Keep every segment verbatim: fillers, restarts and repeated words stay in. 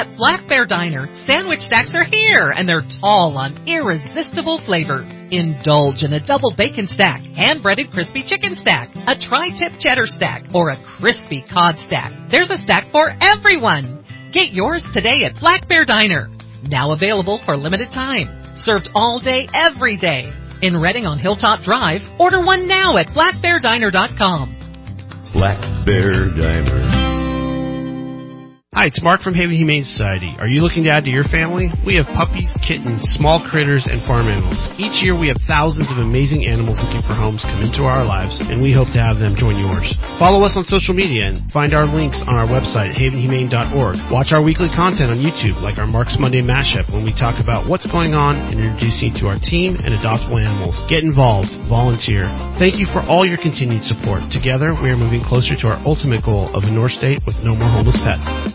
At Black Bear Diner, sandwich stacks are here, and they're tall on irresistible flavors. Indulge in a double bacon stack, hand-breaded crispy chicken stack, a tri-tip cheddar stack, or a crispy cod stack. There's a stack for everyone. Get yours today at Black Bear Diner. Now available for limited time. Served all day, every day. In Reading on Hilltop Drive, order one now at black bear diner dot com. Black Bear Diner. Hi, it's Mark from Haven Humane Society. Are you looking to add to your family? We have puppies, kittens, small critters, and farm animals. Each year we have thousands of amazing animals looking for homes come into our lives, and we hope to have them join yours. Follow us on social media and find our links on our website at haven humane dot org. Watch our weekly content on YouTube, like our Mark's Monday Mashup, when we talk about what's going on and introduce you to our team and adoptable animals. Get involved. Volunteer. Thank you for all your continued support. Together, we are moving closer to our ultimate goal of a North State with no more homeless pets.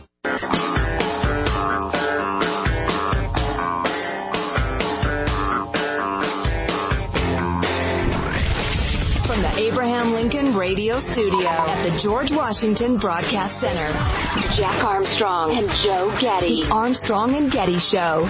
From the Abraham Lincoln Radio Studio at the George Washington Broadcast Center, Jack Armstrong and Joe Getty. The Armstrong and Getty Show.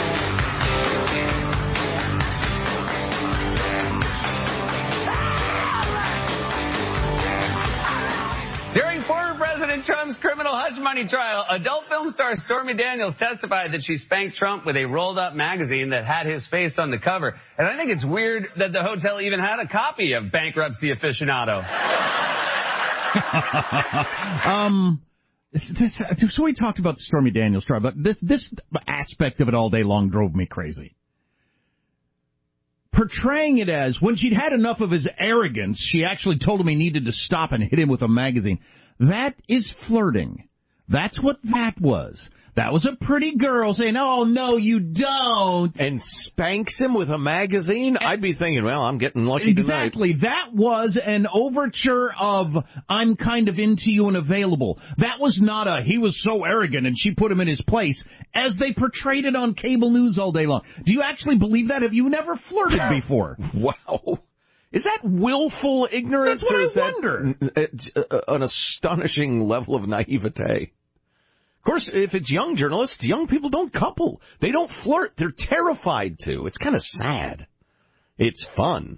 During former President Trump's criminal hush money trial, adult film star Stormy Daniels testified that she spanked Trump with a rolled-up magazine that had his face on the cover. And I think it's weird that the hotel even had a copy of Bankruptcy Aficionado. um, this, this, so we talked about the Stormy Daniels trial, but this, this aspect of it all day long drove me crazy. Portraying it as, when she'd had enough of his arrogance, she actually told him he needed to stop and hit him with a magazine. That is flirting. That's what that was. That was a pretty girl saying, oh, no, you don't. And spanks him with a magazine? I'd be thinking, well, I'm getting lucky exactly. tonight. That was an overture of, I'm kind of into you and available. That was not a, he was so arrogant and she put him in his place, as they portrayed it on cable news all day long. Do you actually believe that? Have you never flirted before? Wow. Is that willful ignorance? That's what or is I wonder. That an astonishing level of naivete? Of course, if it's young journalists, young people don't couple. They don't flirt. They're terrified to. It's kind of sad. It's fun.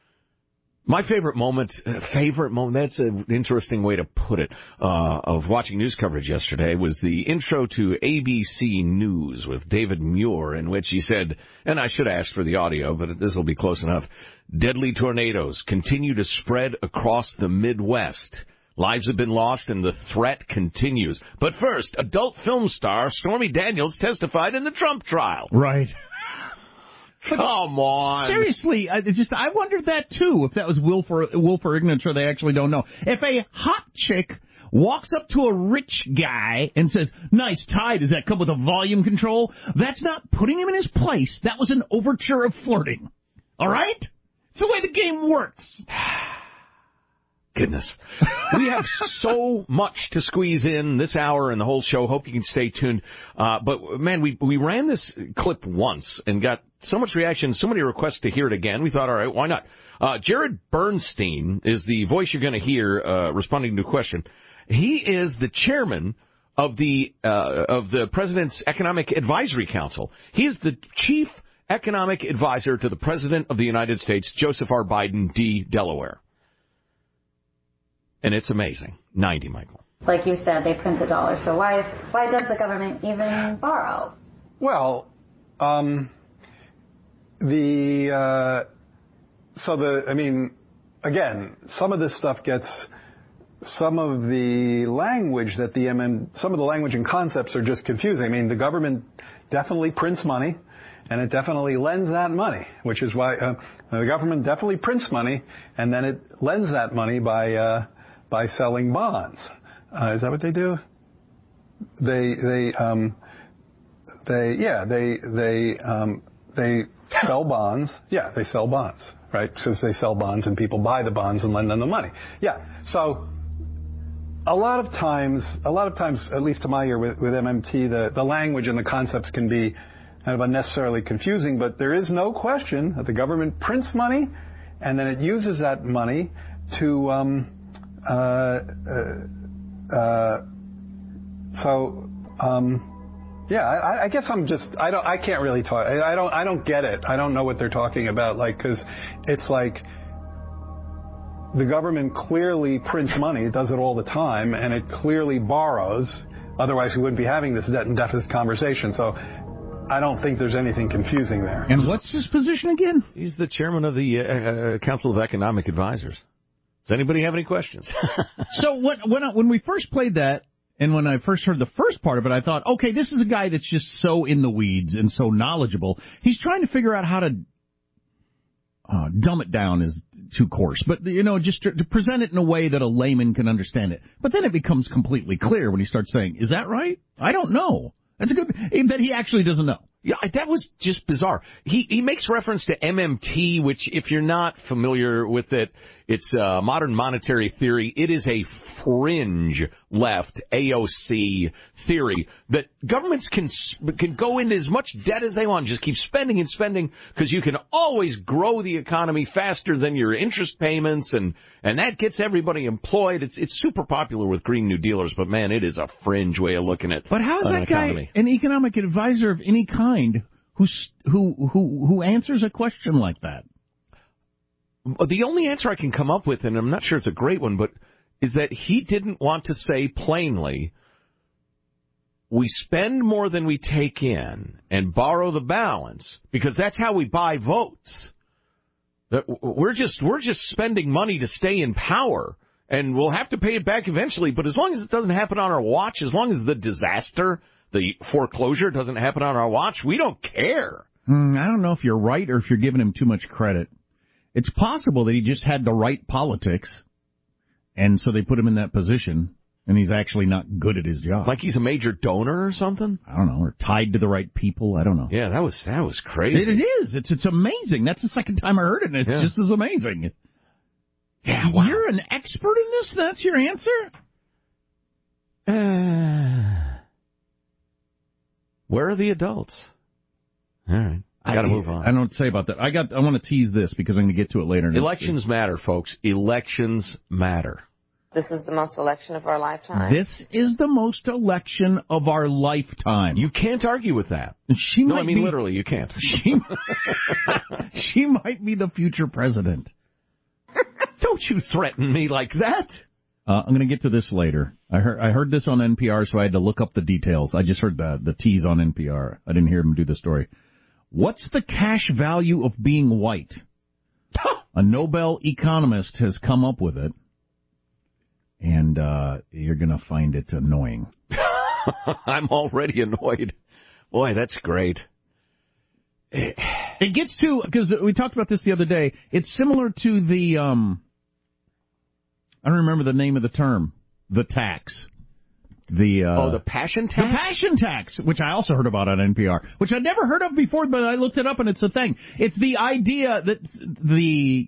My favorite moment, favorite moment, that's an interesting way to put it, uh, of watching news coverage yesterday was the intro to A B C News with David Muir, in which he said, and I should ask for the audio, but this will be close enough, deadly tornadoes continue to spread across the Midwest. Lives have been lost and the threat continues. But first, adult film star Stormy Daniels testified in the Trump trial. Right. Come on. Seriously, I just I wondered that too, if that was willful, willful ignorance or they actually don't know. If a hot chick walks up to a rich guy and says, nice tie, does that come with a volume control? That's not putting him in his place. That was an overture of flirting. All right? It's the way the game works. Goodness. We have so much to squeeze in this hour and the whole show. Hope you can stay tuned. Uh, but, man, we we ran this clip once and got so much reaction, so many requests to hear it again. We thought, all right, why not? Uh, Jared Bernstein is the voice you're going to hear uh, responding to a question. He is the chairman of the uh, of the President's Economic Advisory Council. He is the chief economic advisor to the President of the United States, Joseph R. Biden, D. Delaware. And it's amazing. ninety, Michael. Like you said, they print the dollar. So why why does the government even borrow? Well, um, the uh, so the I mean, again, some of this stuff gets some of the language that the M M some of the language and concepts are just confusing. I mean, the government definitely prints money, and it definitely lends that money, which is why uh, the government definitely prints money, and then it lends that money by. Uh, by selling bonds. Uh, is that what they do? They, they, um, they, yeah, they, they, um, they sell bonds. Yeah, they sell bonds, right? Since they sell bonds and people buy the bonds and lend them the money. Yeah. So a lot of times, a lot of times, at least to my ear with, with M M T, the, the language and the concepts can be kind of unnecessarily confusing, but there is no question that the government prints money and then it uses that money to, um, Uh, uh, uh, so, um, Yeah, I, I guess I'm just I don't I can't really talk. I, I don't I don't get it. I don't know what they're talking about. Like, because it's like the government clearly prints money. It does it all the time, and it clearly borrows. Otherwise, we wouldn't be having this debt and deficit conversation. So I don't think there's anything confusing there. And what's his position again? He's the chairman of the uh, Council of Economic Advisors. Does anybody have any questions? So when when, I, when we first played that, and when I first heard the first part of it, I thought, okay, this is a guy that's just so in the weeds and so knowledgeable. He's trying to figure out how to uh, dumb it down is too coarse, but, you know, just to, to present it in a way that a layman can understand it. But then it becomes completely clear when he starts saying, is that right? I don't know. That's a good, that he actually doesn't know. Yeah, that was just bizarre. He he makes reference to M M T, which, if you're not familiar with it, it's uh, modern monetary theory. It is a fringe left A O C theory that governments can can go into as much debt as they want, just keep spending and spending, because you can always grow the economy faster than your interest payments, and and that gets everybody employed. It's it's super popular with Green New Dealers, but man, it is a fringe way of looking at. But how is an that guy economy. an economic advisor of any kind who who who who answers a question like that? The only answer I can come up with, and I'm not sure it's a great one, but is that he didn't want to say plainly, we spend more than we take in and borrow the balance, because that's how we buy votes. That we're just we're just spending money to stay in power, and we'll have to pay it back eventually, but as long as it doesn't happen on our watch, as long as the disaster, the foreclosure doesn't happen on our watch, we don't care. Mm, I don't know if you're right or if you're giving him too much credit. It's possible that he just had the right politics, and so they put him in that position, and he's actually not good at his job. Like he's a major donor or something? I don't know, or tied to the right people. I don't know. Yeah, that was that was crazy. It, it is. It's it's amazing. That's the second time I heard it, and it's yeah. just as amazing. Yeah, wow. You're an expert in this? That's your answer? Uh, where are the adults? All right. I got to move on. I don't know what to say about that. I got. I want to tease this because I'm going to get to it later. Elections matter, folks. Elections matter. This is the most election of our lifetime. This is the most election of our lifetime. You can't argue with that. She no, might I mean be, literally, you can't. She, she might be the future president. Don't you threaten me like that. Uh, I'm going to get to this later. I heard I heard this on N P R, so I had to look up the details. I just heard the the tease on N P R. I didn't hear him do the story. What's the cash value of being white? A Nobel economist has come up with it, and uh, you're going to find it annoying. I'm already annoyed. Boy, that's great. It gets to, because we talked about this the other day, it's similar to the, um, I don't remember the name of the term, the tax. The uh, oh, the passion tax? The passion tax, which I also heard about on N P R, which I'd never heard of before, but I looked it up and it's a thing. It's the idea that the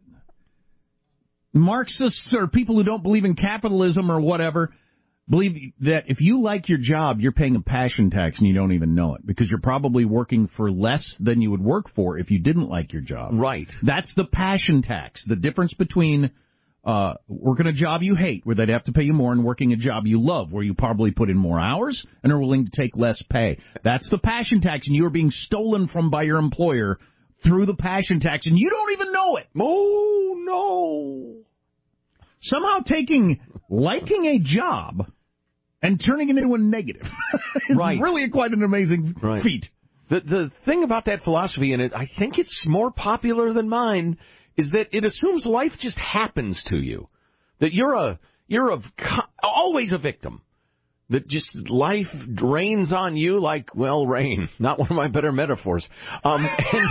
Marxists or people who don't believe in capitalism or whatever believe that if you like your job, you're paying a passion tax and you don't even know it because you're probably working for less than you would work for if you didn't like your job. Right. That's the passion tax, the difference between Uh, working a job you hate, where they'd have to pay you more, and working a job you love, where you probably put in more hours and are willing to take less pay. That's the passion tax, and you are being stolen from by your employer through the passion tax, and you don't even know it. Oh, no. Somehow taking, liking a job and turning it into a negative. It's right. really quite an amazing right. feat. The, the thing about that philosophy, and it, I think it's more popular than mine, is that it assumes life just happens to you. That you're a you're a, always a victim. That just life rains on you like, well, rain. Not one of my better metaphors. Um, and,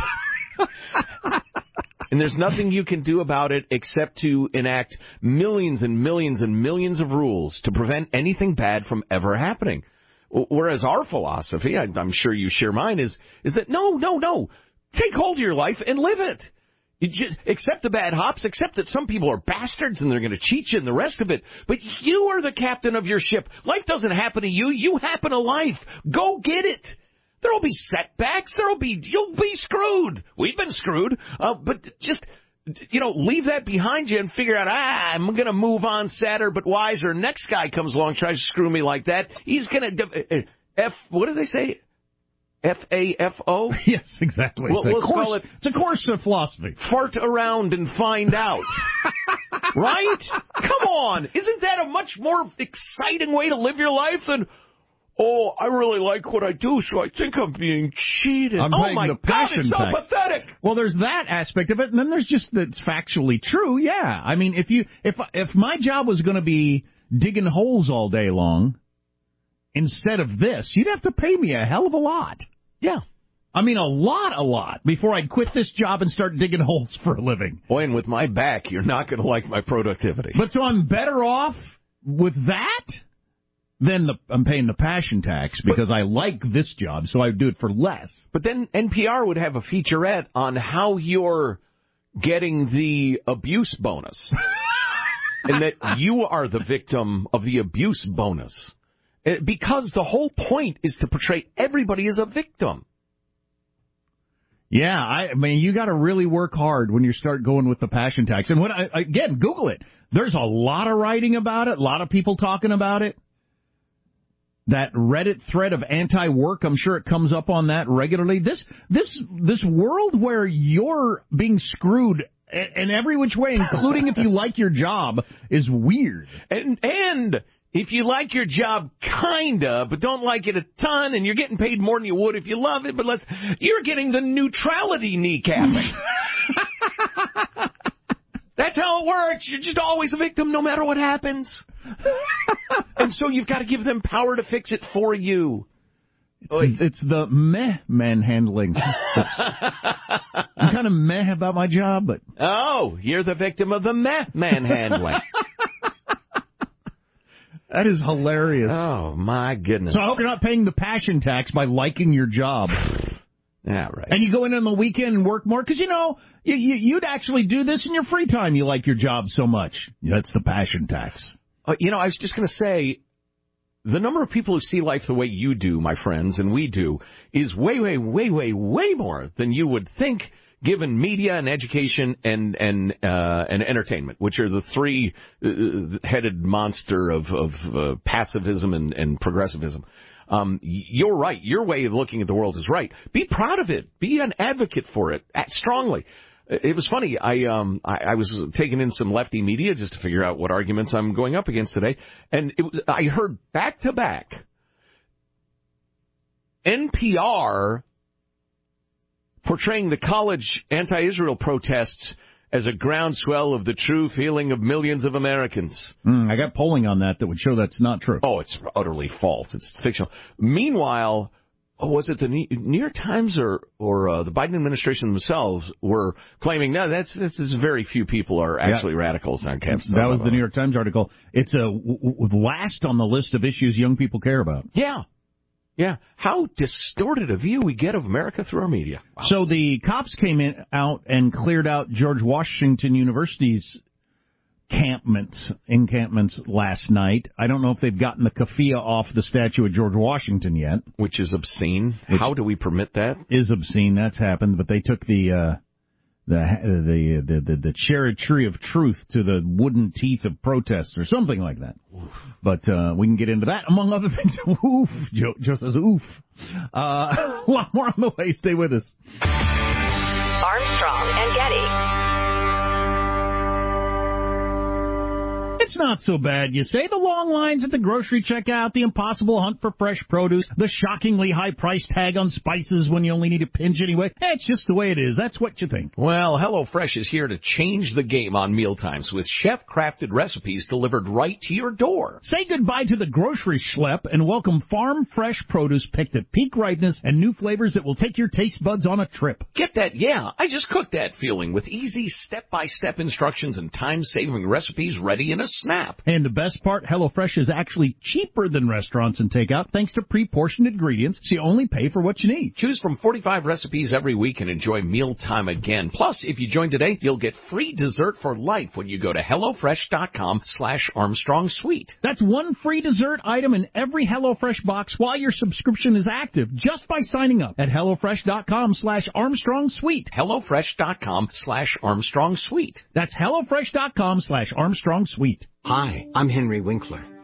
and there's nothing you can do about it except to enact millions and millions and millions of rules to prevent anything bad from ever happening. Whereas our philosophy, I, I'm sure you share mine, is is that no, no, no. Take hold of your life and live it. You just accept the bad hops, accept that some people are bastards and they're going to cheat you and the rest of it. But you are the captain of your ship. Life doesn't happen to you. You happen to life. Go get it. There'll be setbacks. There'll be, you'll be screwed. We've been screwed. Uh, but just, you know, leave that behind you and figure out, ah, I'm going to move on sadder but wiser. Next guy comes along, tries to screw me like that. He's going to, F, what do they say? F A F O? Yes, exactly. We'll, it's, a we'll course, call it it's a course of philosophy. Fart around and find out. Right? Come on. Isn't that a much more exciting way to live your life than, oh, I really like what I do, so I think I'm being cheated. I'm oh, my the God, it's so tax. pathetic. Well, there's that aspect of it, and then there's just that's factually true, yeah. I mean, if you if if my job was going to be digging holes all day long, instead of this, you'd have to pay me a hell of a lot. Yeah. I mean, a lot, a lot, before I'd quit this job and start digging holes for a living. Boy, and with my back, you're not going to like my productivity. But so I'm better off with that than the, I'm paying the passion tax because but, I like this job, so I would do it for less. But then N P R would have a featurette on how you're getting the abuse bonus. And that you are the victim of the abuse bonus. Because the whole point is to portray everybody as a victim. Yeah, I mean, you got to really work hard when you start going with the passion tax. And when I, again, Google it. There's a lot of writing about it, a lot of people talking about it. That Reddit thread of anti-work, I'm sure it comes up on that regularly. This this this world where you're being screwed in every which way, including if you like your job, is weird. And and if you like your job, kinda, but don't like it a ton, and you're getting paid more than you would if you love it, but less, you're getting the neutrality kneecapping. That's how it works. You're just always a victim no matter what happens. And so you've got to give them power to fix it for you. It's, it's the meh manhandling. I'm kind of meh about my job, but... Oh, you're the victim of the meh manhandling. That is hilarious. Oh, my goodness. So I hope you're not paying the passion tax by liking your job. Yeah, right. And you go in on the weekend and work more, because, you know, you, you, you'd actually do this in your free time. You like your job so much. That's the passion tax. Uh, you know, I was just going to say, the number of people who see life the way you do, my friends, and we do, is way, way, way, way, way more than you would think, given media and education and and uh, and entertainment, which are the three-headed monster of, of uh, passivism and, and progressivism. Um, you're right. Your way of looking at the world is right. Be proud of it. Be an advocate for it. Act strongly. It was funny. I um I, I was taking in some lefty media just to figure out what arguments I'm going up against today, and it was, I heard back to back N P R portraying the college anti-Israel protests as a groundswell of the true feeling of millions of Americans. Mm, I got polling on that that would show that's not true. Oh, it's utterly false. It's fictional. Meanwhile, oh, was it the New York Times or or uh, the Biden administration themselves were claiming, no, that's, that's, that's very few people are actually yeah. radicals on campus. That was the New York Times article. It's a w- w- last on the list of issues young people care about. Yeah. Yeah, how distorted a view we get of America through our media. Wow. So the cops came in out and cleared out George Washington University's encampments, encampments last night. I don't know if they've gotten the keffiyeh off the statue of George Washington yet. Which is obscene. Which how do we permit that? Is obscene. That's happened, but they took the... Uh, The, the the the the cherry tree of truth to the wooden teeth of protest or something like that. Oof. But uh, we can get into that among other things. Oof, Joe, Joe says oof. Uh, a lot more on the way. Stay with us. Armstrong and Getty. It's not so bad, you say. The long lines at the grocery checkout, the impossible hunt for fresh produce, the shockingly high price tag on spices when you only need a pinch anyway. It's just the way it is. That's what you think. Well, HelloFresh is here to change the game on mealtimes with chef-crafted recipes delivered right to your door. Say goodbye to the grocery schlep and welcome farm-fresh produce picked at peak ripeness and new flavors that will take your taste buds on a trip. Get that, yeah, I just cooked that feeling with easy step-by-step instructions and time-saving recipes ready in a snap. And the best part, HelloFresh is actually cheaper than restaurants and takeout thanks to pre-portioned ingredients, so you only pay for what you need. Choose from forty-five recipes every week and enjoy mealtime again. Plus, if you join today, you'll get free dessert for life when you go to HelloFresh.com slash Armstrong Suite. That's one free dessert item in every HelloFresh box while your subscription is active just by signing up at HelloFresh.com slash Armstrong Suite. HelloFresh.com slash Armstrong Suite. That's HelloFresh.com slash Armstrong Suite. Hi, I'm Henry Winkler.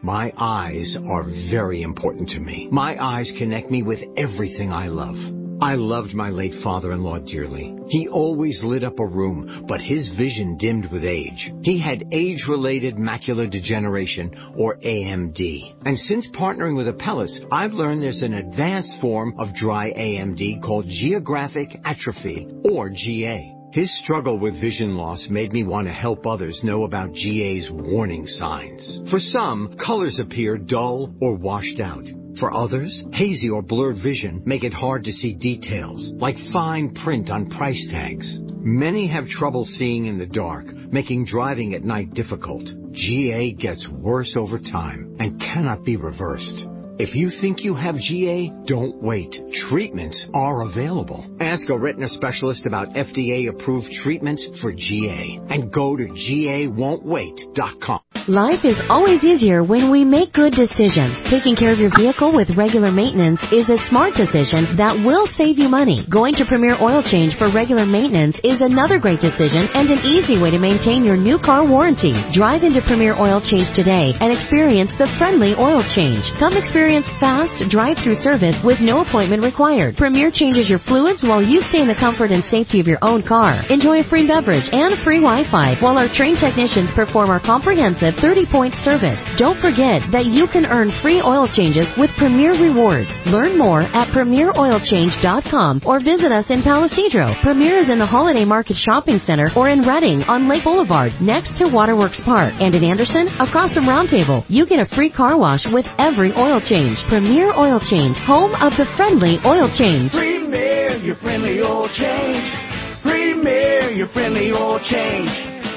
My eyes are very important to me. My eyes connect me with everything I love. I loved my late father-in-law dearly. He always lit up a room, but his vision dimmed with age. He had age-related macular degeneration, or A M D. And since partnering with Apellis, I've learned there's an advanced form of dry A M D called geographic atrophy, or G A. His struggle with vision loss made me want to help others know about G A's warning signs. For some, colors appear dull or washed out. For others, hazy or blurred vision make it hard to see details, like fine print on price tags. Many have trouble seeing in the dark, making driving at night difficult. G A gets worse over time and cannot be reversed. If you think you have G A, don't wait. Treatments are available. Ask a retina specialist about F D A-approved treatments for G A and go to G A won't wait dot com. Life is always easier when we make good decisions. Taking care of your vehicle with regular maintenance is a smart decision that will save you money. Going to Premier Oil Change for regular maintenance is another great decision and an easy way to maintain your new car warranty. Drive into Premier Oil Change today and experience the friendly oil change. Come experience fast drive-through service with no appointment required. Premier changes your fluids while you stay in the comfort and safety of your own car. Enjoy a free beverage and free Wi-Fi while our trained technicians perform our comprehensive thirty-point service. Don't forget that you can earn free oil changes with Premier Rewards. Learn more at premier oil change dot com or visit us in Palo Cedro. Premier is in the Holiday Market Shopping Center or in Redding on Lake Boulevard next to Waterworks Park. And in Anderson, across from Round Table, you get a free car wash with every oil change. Premier Oil Change, home of the friendly oil change. Premier, your friendly oil change. Premier, your friendly oil change.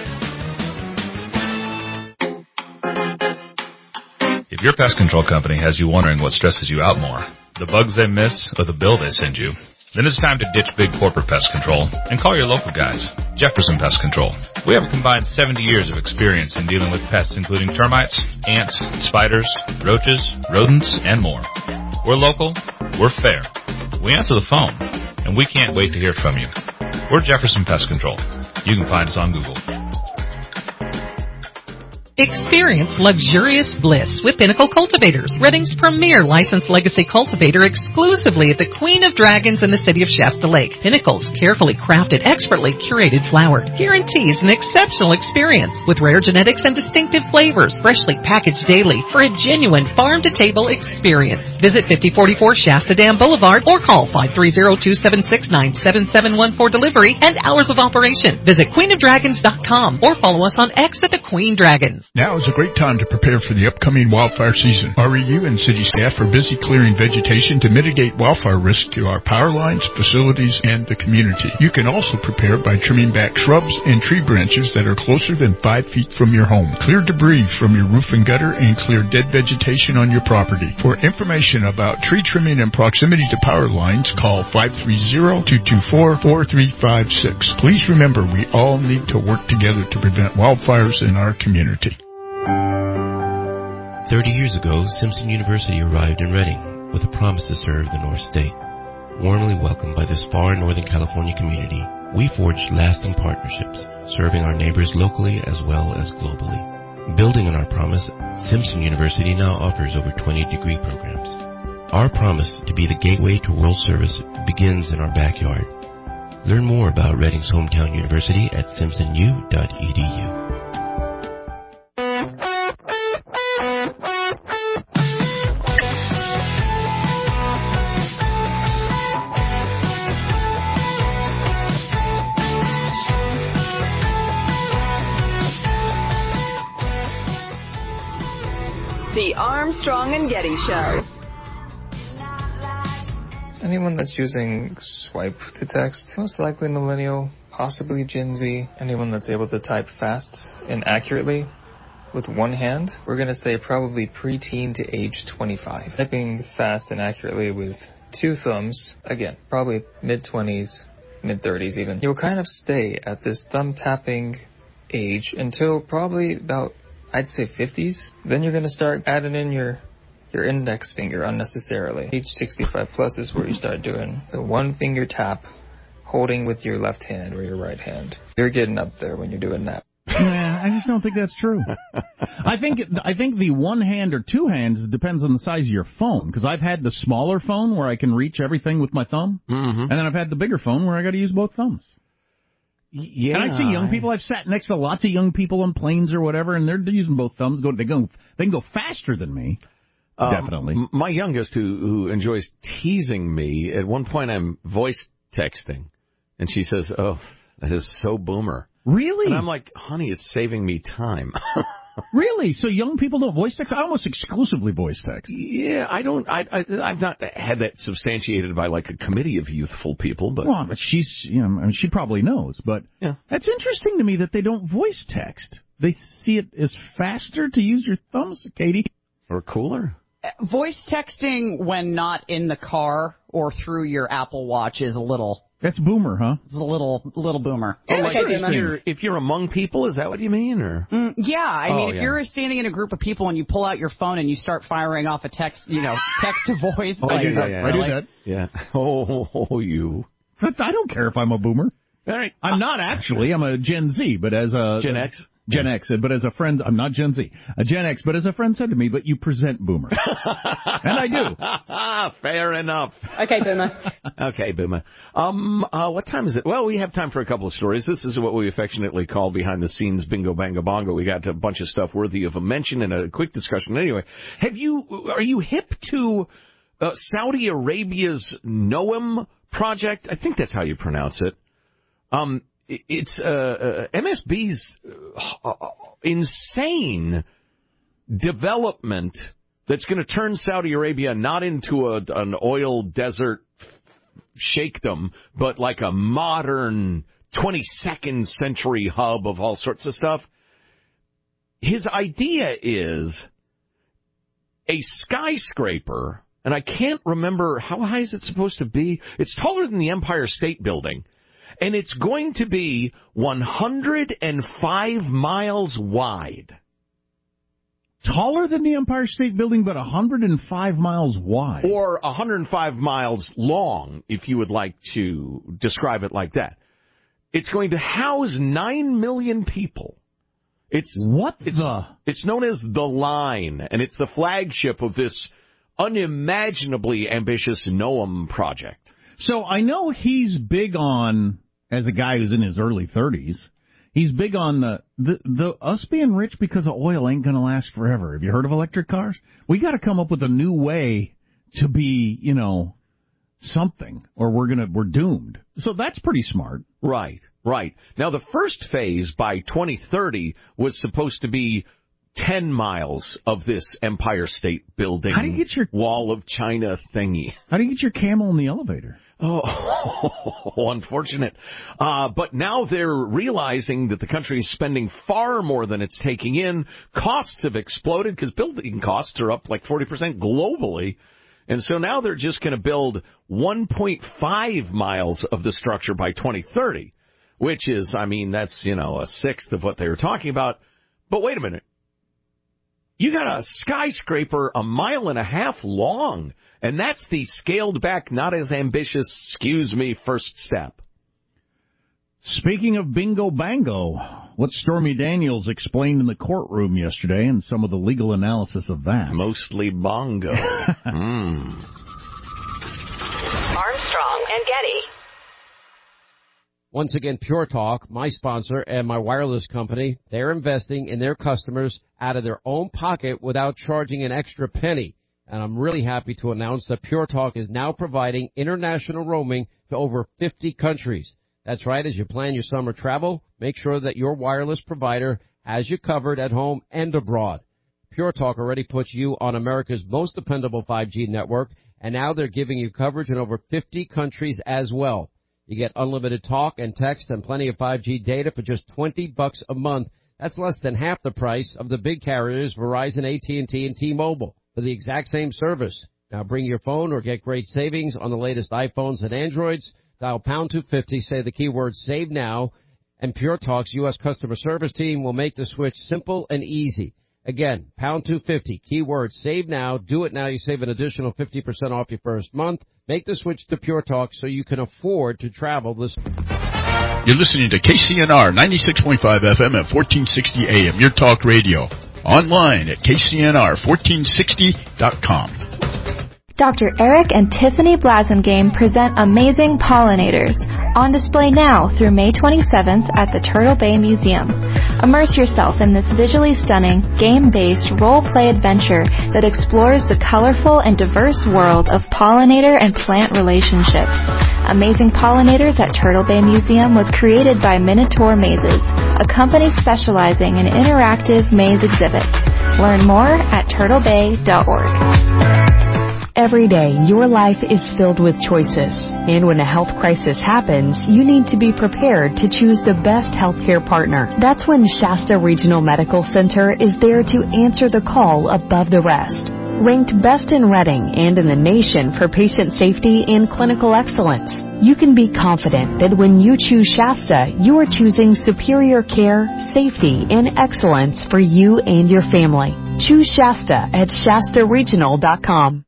If your pest control company has you wondering what stresses you out more, the bugs they miss or the bill they send you, then it's time to ditch big corporate pest control and call your local guys, Jefferson Pest Control. We have a combined seventy years of experience in dealing with pests including termites, ants, spiders, roaches, rodents, and more. We're local, we're fair, we answer the phone, and we can't wait to hear from you. We're Jefferson Pest Control. You can find us on Google. Experience luxurious bliss with Pinnacle Cultivators, Redding's premier licensed legacy cultivator exclusively at the Queen of Dragons in the city of Shasta Lake. Pinnacle's carefully crafted, expertly curated flower guarantees an exceptional experience with rare genetics and distinctive flavors, freshly packaged daily for a genuine farm-to-table experience. Visit fifty forty-four Shasta Dam Boulevard or call five three zero, two seven six, nine seven seven one for delivery and hours of operation. Visit queen of dragons dot com or follow us on X at the Queen Dragon. Now is a great time to prepare for the upcoming wildfire season. R E U and city staff are busy clearing vegetation to mitigate wildfire risk to our power lines, facilities, and the community. You can also prepare by trimming back shrubs and tree branches that are closer than five feet from your home. Clear debris from your roof and gutter and clear dead vegetation on your property. For information about tree trimming and proximity to power lines, call five three zero, two two four, four three five six. Please remember, we all need to work together to prevent wildfires in our community. Thirty years ago, Simpson University arrived in Redding with a promise to serve the North State. Warmly welcomed by this far Northern California community, we forged lasting partnerships, serving our neighbors locally as well as globally. Building on our promise, Simpson University now offers over twenty degree programs. Our promise to be the gateway to world service begins in our backyard. Learn more about Redding's hometown university at simpson u dot e d u. The Armstrong and Getty Show. Anyone that's using swipe to text, most likely millennial, possibly Gen Z. Anyone that's able to type fast and accurately with one hand, we're going to say probably preteen to age twenty-five. Typing fast and accurately with two thumbs, again, probably mid-twenties, mid-thirties even. You'll kind of stay at this thumb tapping age until probably about, I'd say fifties. Then you're going to start adding in your your index finger unnecessarily. Age sixty-five plus is where you start doing the one finger tap, holding with your left hand or your right hand. You're getting up there when you're doing that. Yeah, I just don't think that's true. I think I think the one hand or two hands depends on the size of your phone, because I've had the smaller phone where I can reach everything with my thumb, mm-hmm. and then I've had the bigger phone where I got to use both thumbs. Yeah, and I see young people. I've sat next to lots of young people on planes or whatever, and they're using both thumbs. Go, they go, they can go faster than me. Um, Definitely. My youngest, who who enjoys teasing me, at one point I'm voice texting, and she says, "Oh, that is so boomer." Really? And I'm like, "Honey, it's saving me time." Really? So young people don't voice text? I almost exclusively voice text. Yeah, I don't. I, I I've not had that substantiated by like a committee of youthful people, but well, but she's, you know, I mean, she probably knows. But yeah. That's interesting to me that they don't voice text. They see it as faster to use your thumbs, Katie, or cooler. Voice texting when not in the car or through your Apple Watch is a little. That's boomer, huh? It's a little, little boomer. Oh, like if you're if you're among people, is that what you mean, or? Mm, yeah, I oh, mean, if yeah. you're standing in a group of people and you pull out your phone and you start firing off a text, you know, text to voice. Oh, like, yeah, yeah, yeah. I do like, that. Yeah. Oh, you. I don't care if I'm a boomer. All right. I'm not actually. I'm a Gen Z, but as a Gen X. Gen X, but as a friend, I'm not Gen Z, a Gen X, but as a friend said to me, but you present boomer. And I do. Fair enough. Okay, boomer. Okay, boomer. Um, uh, what time is it? Well, we have time for a couple of stories. This is what we affectionately call behind the scenes bingo bango bongo. We got a bunch of stuff worthy of a mention and a quick discussion. Anyway, have you, are you hip to uh, Saudi Arabia's NOAM project? I think that's how you pronounce it. Um, It's uh, uh, M S B's uh, insane development that's going to turn Saudi Arabia not into a, an oil desert shakedom, but like a modern twenty-second century hub of all sorts of stuff. His idea is a skyscraper, and I can't remember, how high is it supposed to be? It's taller than the Empire State Building. And it's going to be one hundred five miles wide. Taller than the Empire State Building, but one hundred five miles wide. Or one hundred five miles long, if you would like to describe it like that. It's going to house nine million people. It's what it's, the? It's known as The Line, and it's the flagship of this unimaginably ambitious NOAM project. So I know he's big on, as a guy who's in his early thirties, he's big on the, the, the us being rich because of oil ain't going to last forever. Have you heard of electric cars? We got to come up with a new way to be, you know, something, or we're gonna we're doomed. So that's pretty smart. Right, right. Now the first phase by twenty thirty was supposed to be ten miles of this Empire State Building. How do you get your Wall of China thingy? How do you get your camel in the elevator? Oh, unfortunate. Uh, but now they're realizing that the country is spending far more than it's taking in. Costs have exploded because building costs are up like forty percent globally. And so now they're just going to build one point five miles of the structure by twenty thirty, which is, I mean, that's, you know, a sixth of what they were talking about. But wait a minute. You got a skyscraper a mile and a half long, and that's the scaled back, not as ambitious, excuse me, first step. Speaking of bingo bango, what Stormy Daniels explained in the courtroom yesterday and some of the legal analysis of that. Mostly bongo. mm. Armstrong and Getty. Once again, Pure Talk, my sponsor and my wireless company, they're investing in their customers out of their own pocket without charging an extra penny. And I'm really happy to announce that Pure Talk is now providing international roaming to over fifty countries. That's right. As you plan your summer travel, make sure that your wireless provider has you covered at home and abroad. Pure Talk already puts you on America's most dependable five G network, and now they're giving you coverage in over fifty countries as well. You get unlimited talk and text and plenty of five G data for just twenty bucks a month. That's less than half the price of the big carriers, Verizon, A T and T, and T-Mobile, for the exact same service. Now bring your phone or get great savings on the latest iPhones and Androids. Dial pound two fifty, say the keyword save now, and Pure Talk's U S customer service team will make the switch simple and easy. Again, pound two fifty, keyword save now. Do it now. You save an additional fifty percent off your first month. Make the switch to Pure Talk so you can afford to travel this. You're listening to K C N R ninety-six point five F M at fourteen sixty A M, your talk radio. Online at K C N R fourteen sixty dot com. Doctor Eric and Tiffany Blasingame present Amazing Pollinators, on display now through May twenty-seventh at the Turtle Bay Museum. Immerse yourself in this visually stunning, game-based role-play adventure that explores the colorful and diverse world of pollinator and plant relationships. Amazing Pollinators at Turtle Bay Museum was created by Minotaur Mazes, a company specializing in interactive maze exhibits. Learn more at turtle bay dot org. Every day, your life is filled with choices. And when a health crisis happens, you need to be prepared to choose the best healthcare partner. That's when Shasta Regional Medical Center is there to answer the call above the rest. Ranked best in Reading and in the nation for patient safety and clinical excellence, you can be confident that when you choose Shasta, you are choosing superior care, safety, and excellence for you and your family. Choose Shasta at shasta regional dot com.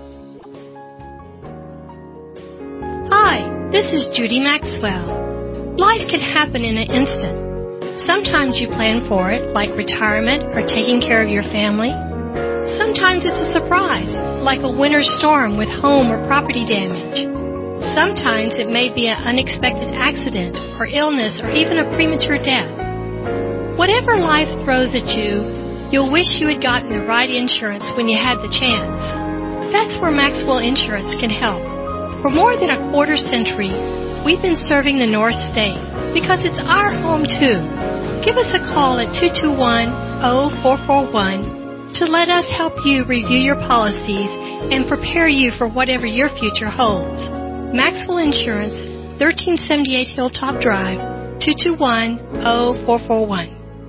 Hi, this is Judy Maxwell. Life can happen in an instant. Sometimes you plan for it, like retirement or taking care of your family. Sometimes it's a surprise, like a winter storm with home or property damage. Sometimes it may be an unexpected accident or illness or even a premature death. Whatever life throws at you, you'll wish you had gotten the right insurance when you had the chance. That's where Maxwell Insurance can help. For more than a quarter century, we've been serving the North State because it's our home too. Give us a call at two two one, oh four four one to let us help you review your policies and prepare you for whatever your future holds. Maxwell Insurance, thirteen seventy-eight Hilltop Drive, two two one, oh four four one.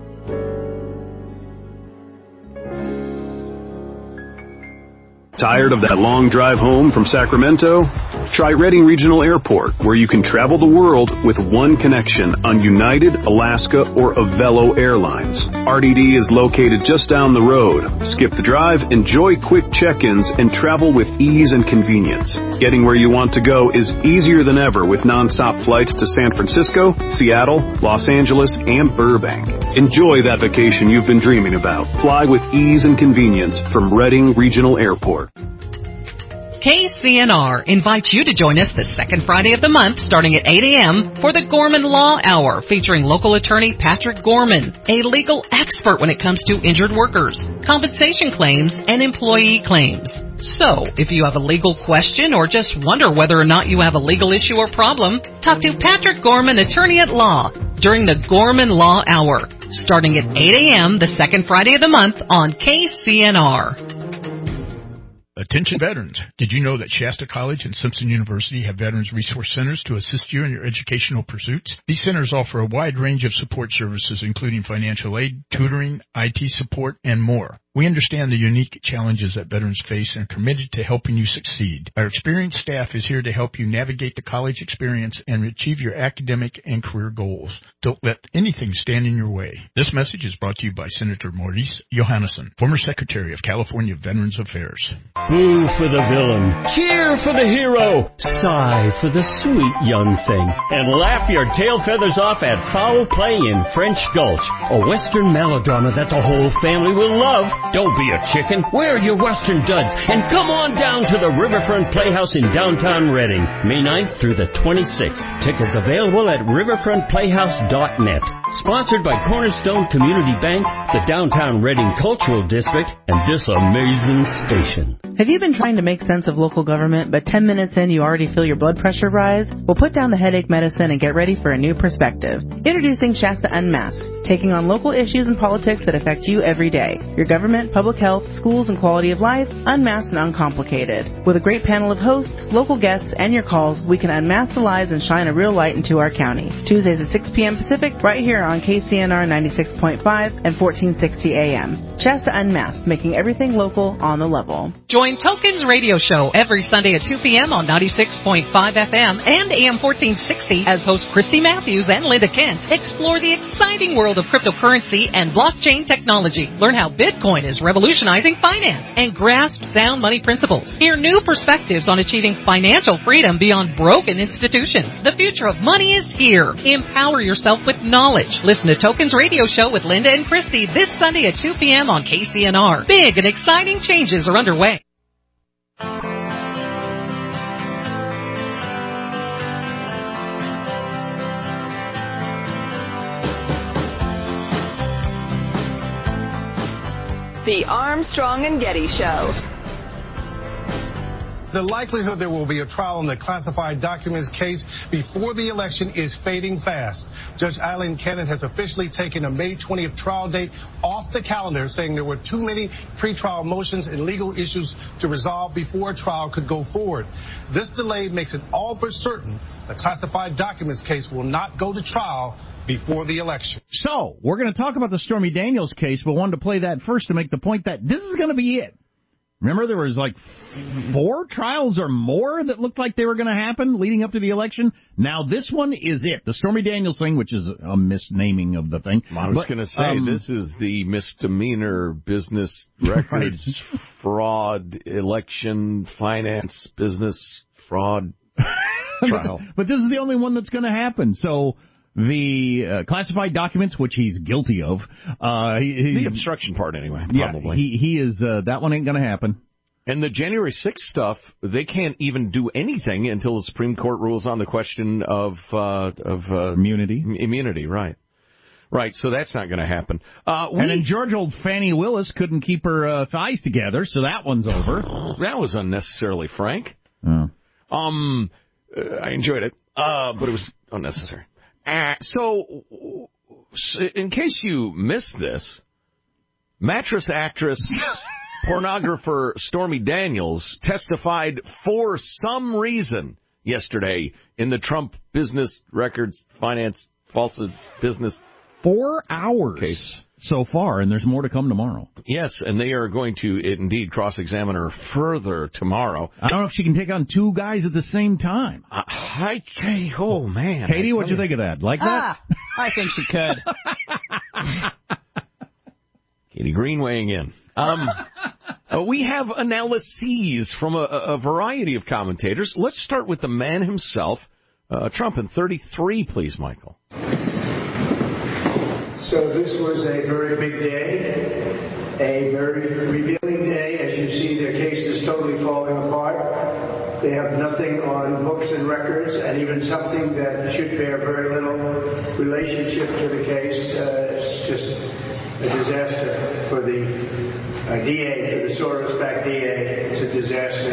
Tired of that long drive home from Sacramento? Try Reading Regional Airport, where you can travel the world with one connection on United, Alaska, or Avelo Airlines. R D D is located just down the road. Skip the drive, enjoy quick check-ins, and travel with ease and convenience. Getting where you want to go is easier than ever with nonstop flights to San Francisco, Seattle, Los Angeles, and Burbank. Enjoy that vacation you've been dreaming about. Fly with ease and convenience from Reading Regional Airport. K C N R invites you to join us the second Friday of the month starting at eight a.m. for the Gorman Law Hour featuring local attorney Patrick Gorman, a legal expert when it comes to injured workers, compensation claims, and employee claims. So, if you have a legal question or just wonder whether or not you have a legal issue or problem, talk to Patrick Gorman, attorney at law, during the Gorman Law Hour starting at eight a.m. the second Friday of the month on K C N R. Attention veterans. Did you know that Shasta College and Simpson University have Veterans Resource Centers to assist you in your educational pursuits? These centers offer a wide range of support services, including financial aid, tutoring, I T support, and more. We understand the unique challenges that veterans face and are committed to helping you succeed. Our experienced staff is here to help you navigate the college experience and achieve your academic and career goals. Don't let anything stand in your way. This message is brought to you by Senator Maurice Johannesson, former Secretary of California Veterans Affairs. Boo for the villain. Cheer for the hero. Sigh for the sweet young thing. And laugh your tail feathers off at Foul Play in French Gulch, a Western melodrama that the whole family will love. Don't be a chicken. Wear your Western duds and come on down to the Riverfront Playhouse in downtown Reading, May ninth through the twenty-sixth. Tickets available at riverfront playhouse dot net. Sponsored by Cornerstone Community Bank, the Downtown Reading Cultural District, and this amazing station. Have you been trying to make sense of local government, but ten minutes in you already feel your blood pressure rise? Well, put down the headache medicine and get ready for a new perspective. Introducing Shasta Unmasked, taking on local issues and politics that affect you every day. Your government, public health, schools, and quality of life, unmasked and uncomplicated. With a great panel of hosts, local guests, and your calls, we can unmask the lies and shine a real light into our county. Tuesdays at six p.m. Pacific, right here on K C N R ninety-six point five and fourteen sixty A M. Shasta Unmasked, making everything local on the level. Join Tokens Radio Show every Sunday at two p.m. on ninety-six point five F M and A M fourteen sixty as hosts Christy Matthews and Linda Kent explore the exciting world of cryptocurrency and blockchain technology. Learn how Bitcoin is revolutionizing finance and grasp sound money principles. Hear new perspectives on achieving financial freedom beyond broken institutions. The future of money is here. Empower yourself with knowledge. Listen to Tokens Radio Show with Linda and Christy this Sunday at two p.m. p.m. on K C N R. Big and exciting changes are underway. The Armstrong and Getty Show. The likelihood there will be a trial on the classified documents case before the election is fading fast. Judge Eileen Cannon has officially taken a May twentieth trial date off the calendar, saying there were too many pretrial motions and legal issues to resolve before a trial could go forward. This delay makes it all but certain the classified documents case will not go to trial before the election. So, we're going to talk about the Stormy Daniels case, but wanted to play that first to make the point that this is going to be it. Remember, there was like four trials or more that looked like they were going to happen leading up to the election. Now this one is it. The Stormy Daniels thing, which is a misnaming of the thing. I was going to say, um, this is the misdemeanor business records right. fraud, election, finance, business fraud trial. but, but this is the only one that's going to happen. So the uh, classified documents, which he's guilty of. Uh, he, the obstruction part, anyway, probably. Yeah, he, he is, uh, that one ain't going to happen. And the January sixth stuff, they can't even do anything until the Supreme Court rules on the question of, uh, of, uh, immunity. Immunity, right. Right, so that's not going to happen. Uh, we, and then George old Fannie Willis couldn't keep her uh, thighs together, so that one's over. That was unnecessarily frank. Oh. Um, uh, I enjoyed it, uh, but it was unnecessary. Uh, so, in case you missed this, mattress actress, pornographer Stormy Daniels testified for some reason yesterday in the Trump business records, finance, false business Four hours case so far, and there's more to come tomorrow. Yes, and they are going to, indeed, cross-examine her further tomorrow. I don't know if she can take on two guys at the same time. Uh, hi, Katie. Oh, man. Katie, what'd you think of that? Like ah, that? I think she could. Katie Green weighing in. Um, uh, we have analyses from a, a variety of commentators. Let's start with the man himself, uh, Trump in thirty-three, please, Michael. So this was a very big day, a very revealing day. As you see, their case is totally falling apart. They have nothing on books and records, and even something that should bear very little relationship to the case. Uh, it's just a disaster for the uh, D A, for the Soros-backed D A. It's a disaster.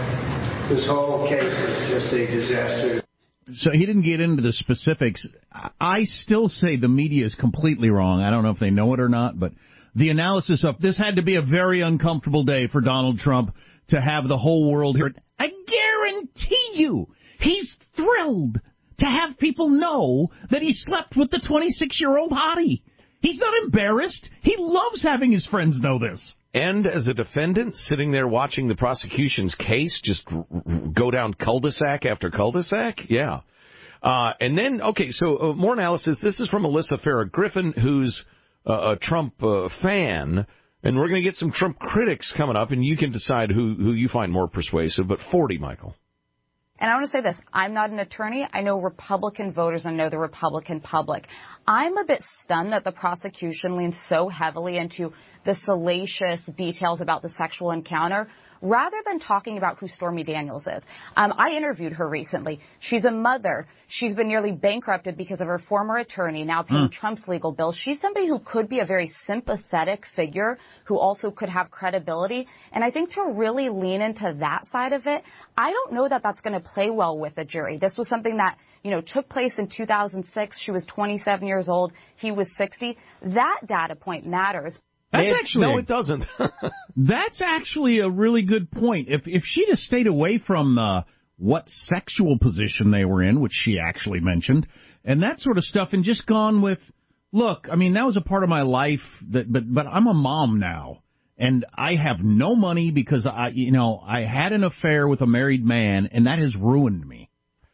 This whole case is just a disaster. So he didn't get into the specifics. I still say the media is completely wrong. I don't know if they know it or not, but the analysis of this had to be a very uncomfortable day for Donald Trump to have the whole world hear it. I guarantee you he's thrilled to have people know that he slept with the twenty-six-year-old hottie. He's not embarrassed. He loves having his friends know this. And as a defendant, sitting there watching the prosecution's case just r- r- go down cul-de-sac after cul-de-sac? Yeah. Uh, and then, okay, so uh, more analysis. This is from Alyssa Farah Griffin, who's uh, a Trump uh, fan. And we're going to get some Trump critics coming up, and you can decide who, who you find more persuasive. But forty, Michael. And I want to say this. I'm not an attorney. I know Republican voters. I know the Republican public. I'm a bit stunned that the prosecution leans so heavily into the salacious details about the sexual encounter rather than talking about who Stormy Daniels is. Um, I interviewed her recently. She's a mother. She's been nearly bankrupted because of her former attorney now paying mm. Trump's legal bills. She's somebody who could be a very sympathetic figure who also could have credibility. And I think to really lean into that side of it, I don't know that that's going to play well with the jury. This was something that, you know, took place in two thousand six. She was twenty-seven years old. He was sixty. That data point matters. That's it, actually no, it doesn't. That's actually a really good point. If if she'd have stayed away from uh, what sexual position they were in, which she actually mentioned, and that sort of stuff, and just gone with, look, I mean, that was a part of my life, that, but but I'm a mom now, and I have no money because I, you know, I had an affair with a married man, and that has ruined me.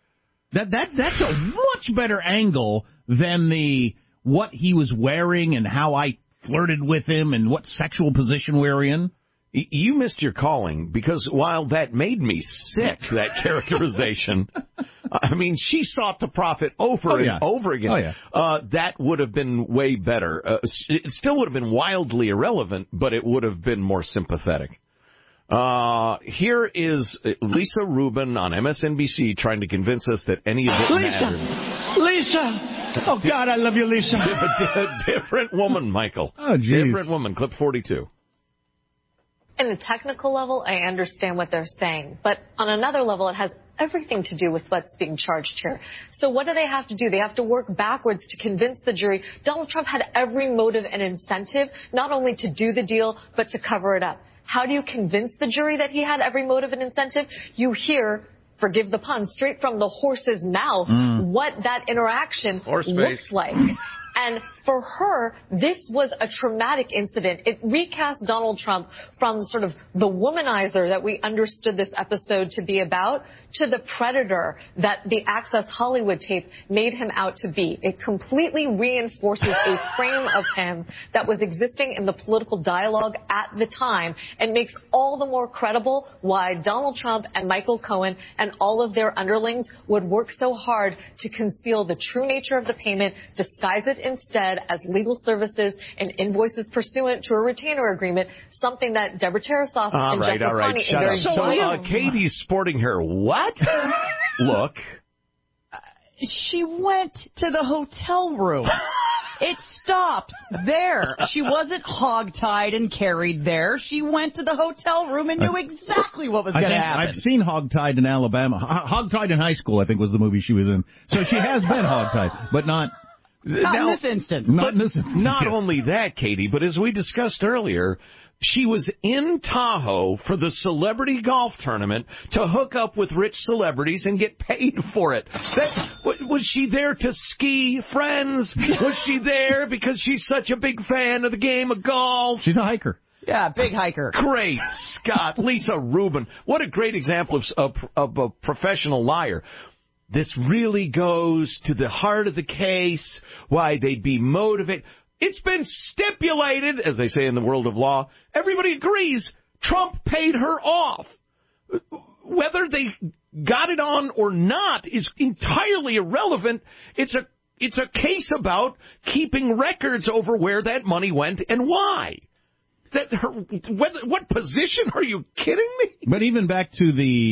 That that that's a much better angle than the what he was wearing and how I flirted with him and what sexual position we were in. You missed your calling because while that made me sick, that characterization, I mean, she sought to profit over Oh, and yeah. over again. Oh, yeah. Uh, that would have been way better. Uh, it still would have been wildly irrelevant, but it would have been more sympathetic. Uh, here is Lisa Rubin on M S N B C trying to convince us that any of it Lisa! mattered. Lisa! Oh, God, I love you, Lisa. Different woman, Michael. Oh, geez. Different woman. Clip forty-two. In a technical level, I understand what they're saying. But on another level, it has everything to do with what's being charged here. So what do they have to do? They have to work backwards to convince the jury Donald Trump had every motive and incentive, not only to do the deal, but to cover it up. How do you convince the jury that he had every motive and incentive? You hear, forgive the pun, straight from the horse's mouth mm. what that interaction Horse looks face. like. And for her, this was a traumatic incident. It recast Donald Trump from sort of the womanizer that we understood this episode to be about to the predator that the Access Hollywood tape made him out to be. It completely reinforces a frame of him that was existing in the political dialogue at the time and makes all the more credible why Donald Trump and Michael Cohen and all of their underlings would work so hard to conceal the true nature of the payment, disguise it instead as legal services and invoices pursuant to a retainer agreement, something that Deborah Tarasoff all and right, Jeff all right, McConney shut up. So uh, Katie's sporting her what? Look. She went to the hotel room. It stopped there. She wasn't hogtied and carried there. She went to the hotel room and knew exactly what was going to happen. I've seen Hogtied in Alabama. Hogtied in high school, I think, was the movie she was in. So she has been hogtied, but not... Not now, in this instance. Not in this instance. Not yes. only that, Katie, but as we discussed earlier, she was in Tahoe for the celebrity golf tournament to hook up with rich celebrities and get paid for it. That, was she there to ski, friends? Was she there because she's such a big fan of the game of golf? She's a hiker. Yeah, big hiker. Great Scott. Lisa Rubin. What a great example of, of, of a professional liar. This really goes to the heart of the case, why they'd be motivated. It's been stipulated, as they say in the world of law, everybody agrees Trump paid her off. Whether they got it on or not is entirely irrelevant. It's a it's a case about keeping records over where that money went and why. That her, whether, what position? Are you kidding me? But even back to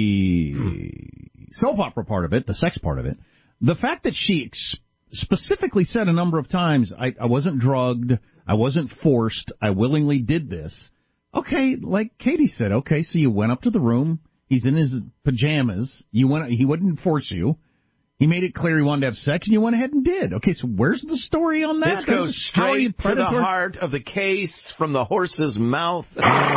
the soap opera part of it, the sex part of it, the fact that she ex- specifically said a number of times, I, I wasn't drugged, I wasn't forced, I willingly did this. Okay, like Katie said, okay, so you went up to the room, he's in his pajamas, you went, he wouldn't force you, he made it clear he wanted to have sex, and you went ahead and did. Okay, so where's the story on that? This goes straight to the heart of the case from the horse's mouth.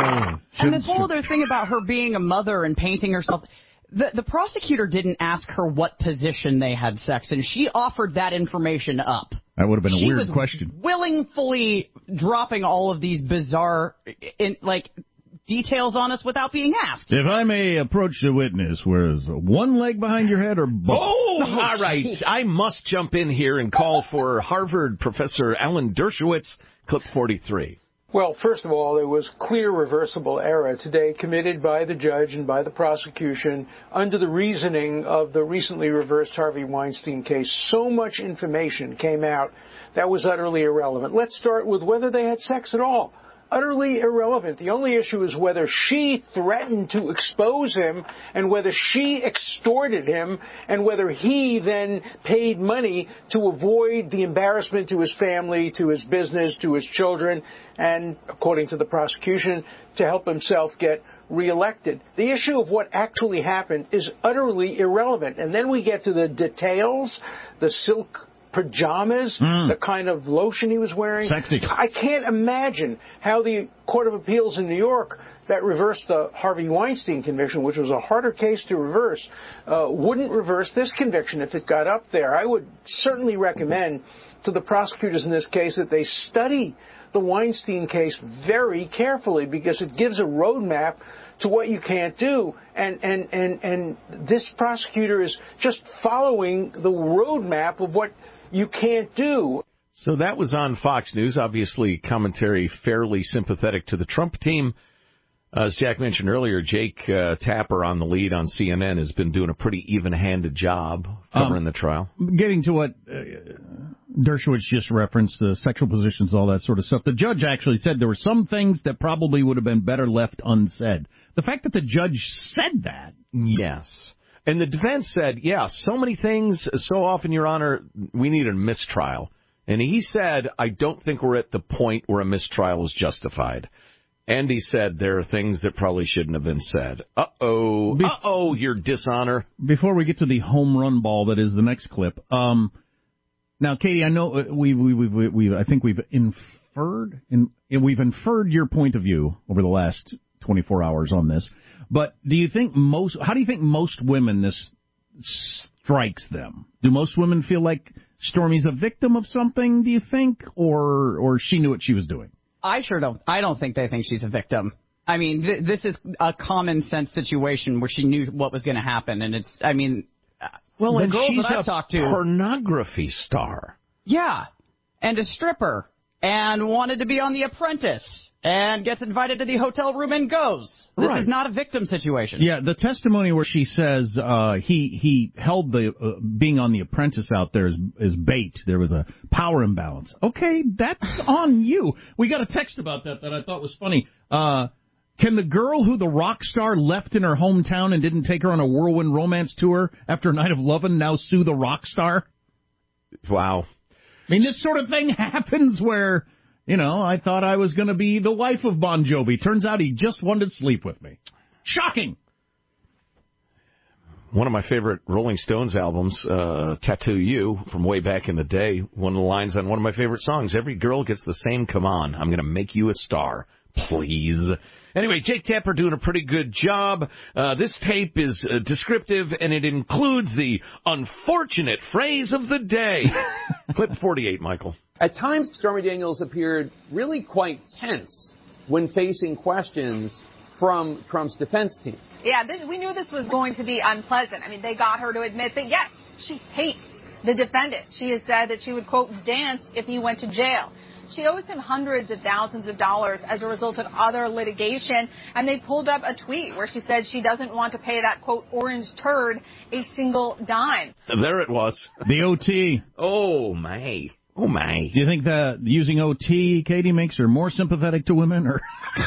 And this whole other thing about her being a mother and painting herself... The, the prosecutor didn't ask her what position they had sex in. She offered that information up. That would have been a she weird was question. Willingly dropping all of these bizarre, in, like, details on us without being asked. If I may approach the witness, where's one leg behind your head or both? Oh, oh all right. Geez. I must jump in here and call for Harvard professor Alan Dershowitz, clip forty-three. Well, first of all, there was clear reversible error today committed by the judge and by the prosecution under the reasoning of the recently reversed Harvey Weinstein case. So much information came out that was utterly irrelevant. Let's start with whether they had sex at all. Utterly irrelevant. The only issue is whether she threatened to expose him and whether she extorted him and whether he then paid money to avoid the embarrassment to his family, to his business, to his children, and, according to the prosecution, to help himself get reelected. The issue of what actually happened is utterly irrelevant. And then we get to the details, the silk pajamas, mm. the kind of lotion he was wearing. Sexy. I can't imagine how the Court of Appeals in New York that reversed the Harvey Weinstein conviction, which was a harder case to reverse, uh, wouldn't reverse this conviction if it got up there. I would certainly recommend to the prosecutors in this case that they study the Weinstein case very carefully because it gives a roadmap to what you can't do. And, and, and, and this prosecutor is just following the roadmap of what you can't do. So that was on Fox News, obviously commentary fairly sympathetic to the Trump team. As Jack mentioned earlier, Jake uh, Tapper on the lead on C N N has been doing a pretty even-handed job covering um, the trial. Getting to what uh, Dershowitz just referenced, the sexual positions, all that sort of stuff, the judge actually said there were some things that probably would have been better left unsaid. The fact that the judge said that. Yes. And the defense said, yeah, so many things, so often, Your Honor, we need a mistrial. And he said, I don't think we're at the point where a mistrial is justified. And he said there are things that probably shouldn't have been said. Uh-oh. Be- Uh-oh, your dishonor. Before we get to the home run ball that is the next clip. Um, now, Katie, I know we, we, we, we, we I think we've inferred, in, we've inferred your point of view over the last twenty-four hours on this. But do you think most, how do you think most women this strikes them? Do most women feel like Stormy's a victim of something, do you think? Or, or she knew what she was doing? I sure don't. I don't think they think she's a victim. I mean, th- this is a common sense situation where she knew what was going to happen, and it's. I mean, well, the and girls she's that I've a talked to, pornography star. Yeah, and a stripper, and wanted to be on The Apprentice, and gets invited to the hotel room and goes. This right. is not a victim situation. Yeah, the testimony where she says uh, he he held the uh, being on The Apprentice out there as, as bait. There was a power imbalance. Okay, that's on you. We got a text about that that I thought was funny. Uh, can the girl who the rock star left in her hometown and didn't take her on a whirlwind romance tour after a night of lovin' now sue the rock star? Wow. I mean, this sort of thing happens where... You know, I thought I was going to be the wife of Bon Jovi. Turns out he just wanted to sleep with me. Shocking. One of my favorite Rolling Stones albums, uh, Tattoo You, from way back in the day, one of the lines on one of my favorite songs, every girl gets the same come on. I'm going to make you a star. Please. Anyway, Jake Tapper doing a pretty good job. Uh, this tape is uh, descriptive, and it includes the unfortunate phrase of the day. Clip forty-eight, Michael. At times, Stormy Daniels appeared really quite tense when facing questions from Trump's defense team. Yeah, this, we knew this was going to be unpleasant. I mean, they got her to admit that, yes, she hates the defendant. She has said that she would, quote, dance if he went to jail. She owes him hundreds of thousands of dollars as a result of other litigation, and they pulled up a tweet where she said she doesn't want to pay that, quote, orange turd a single dime. There it was. The O T. Oh, my. Oh, my. Do you think that using O T, Katie, makes her more sympathetic to women? Or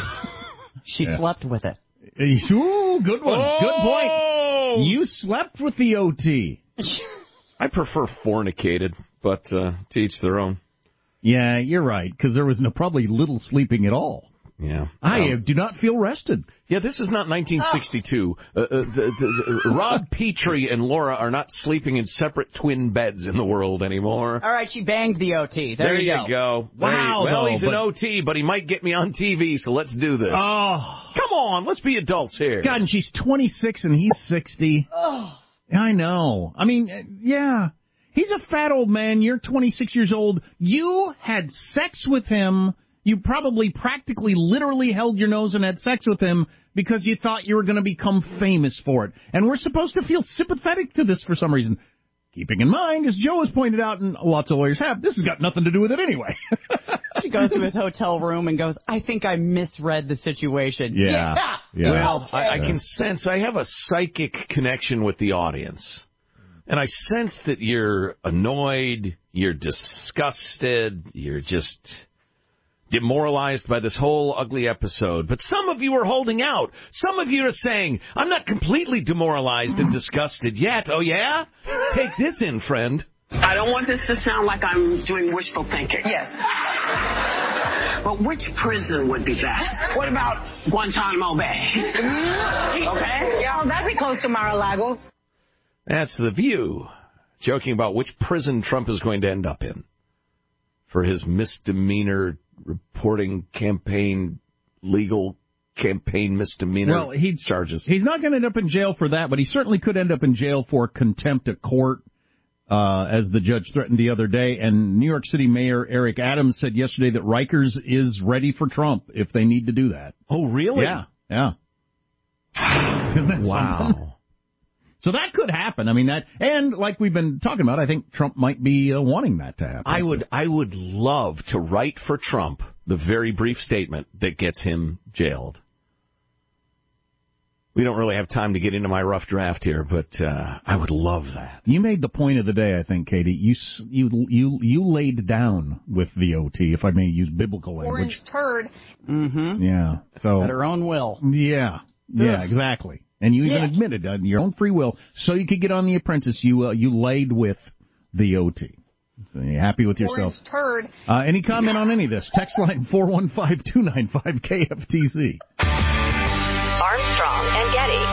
She yeah. slept with it. Ooh, good one. Oh! Good point. You slept with the O T. I prefer fornicated, but uh, to each their own. Yeah, you're right, because there was no, probably little sleeping at all. Yeah. I um, do not feel rested. Yeah, this is not nineteen sixty-two. Oh. Uh, uh, the, the, the, Rod Petrie and Laura are not sleeping in separate twin beds in the world anymore. All right, she banged the O T. There, there you go. go. Wow. Well, though, he's but... an O T, but he might get me on T V, so let's do this. Oh. Come on, let's be adults here. God, and she's twenty-six and he's sixty. Oh. I know. I mean, yeah. He's a fat old man. You're twenty-six years old. You had sex with him. You probably practically literally held your nose and had sex with him because you thought you were going to become famous for it. And we're supposed to feel sympathetic to this for some reason. Keeping in mind, as Joe has pointed out, and lots of lawyers have, this has got nothing to do with it anyway. She goes to his hotel room and goes, I think I misread the situation. Yeah. yeah. yeah. Well, okay. I, I can sense, I have a psychic connection with the audience. And I sense that you're annoyed, you're disgusted, you're just demoralized by this whole ugly episode. But some of you are holding out. Some of you are saying, I'm not completely demoralized and disgusted yet. Oh, yeah? Take this in, friend. I don't want this to sound like I'm doing wishful thinking. Yes. But which prison would be best? What about Guantanamo Bay? Okay? Yeah, well, that'd be close to Mar-a-Lago. That's The View, joking about which prison Trump is going to end up in for his misdemeanor reporting campaign, legal campaign misdemeanor well, he, charges. He's not going to end up in jail for that, but he certainly could end up in jail for contempt of court, uh, as the judge threatened the other day. And New York City Mayor Eric Adams said yesterday that Rikers is ready for Trump if they need to do that. Oh, really? Yeah, yeah. Isn't that wow. something? So that could happen. I mean, that, and like we've been talking about, I think Trump might be uh, wanting that to happen. I would, I would love to write for Trump the very brief statement that gets him jailed. We don't really have time to get into my rough draft here, but uh, I would love that. You made the point of the day, I think, Katie. You you you you laid down with the O T, if I may use biblical language. Orange turd. Mm-hmm. Yeah. So at her own will. Yeah. Yeah. Ugh. Exactly. And you even yeah. admitted on your own free will, so you could get on The Apprentice. You uh, you laid with the O T. So you're happy with yourself. Orange turd. Uh, any comment on any of this? Text line four one five two nine five K F T C. Armstrong and Getty.